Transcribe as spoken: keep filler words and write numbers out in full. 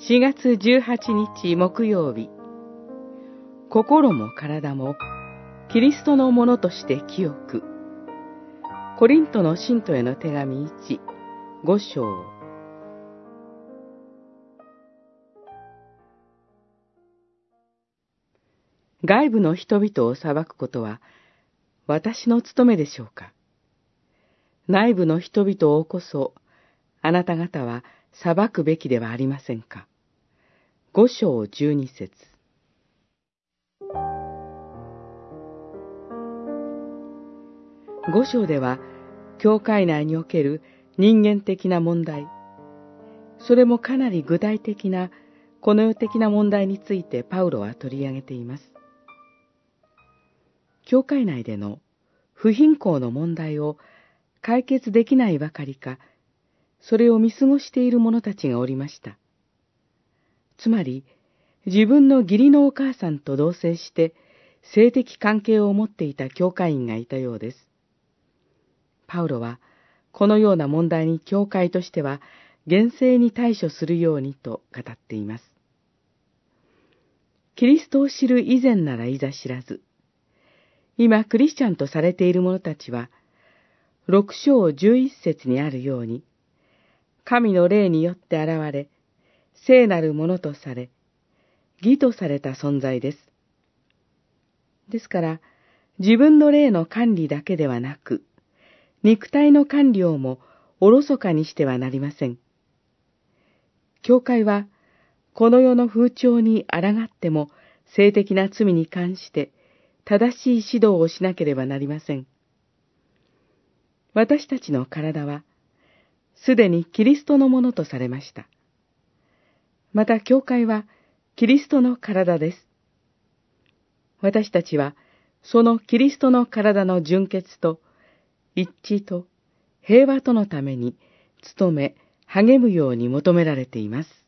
しがつじゅうはちにち木曜日、心も体もキリストのものとして清く。コリントの信徒への手紙いち、ご章。外部の人々を裁くことは私の務めでしょうか。内部の人々をこそあなた方は裁くべきではありませんか。ご章じゅうに節。ご章では、教会内における人間的な問題、それもかなり具体的なこの世的な問題についてパウロは取り上げています。教会内での不貧困の問題を解決できないばかりか、それを見過ごしている者たちがおりました。つまり、自分の義理のお母さんと同棲して性的関係を持っていた教会員がいたようです。パウロは、このような問題に教会としては厳正に対処するようにと語っています。キリストを知る以前ならいざ知らず、今クリスチャンとされている者たちは、六章十一節にあるように、神の霊によって現れ、聖なるものとされ、義とされた存在です。ですから、自分の霊の管理だけではなく、肉体の管理をもおろそかにしてはなりません。教会は、この世の風潮に抗っても性的な罪に関して正しい指導をしなければなりません。私たちの体は、すでにキリストのものとされました。また教会はキリストの体です。私たちは、そのキリストの体の純潔と一致と平和とのために努め、励むように求められています。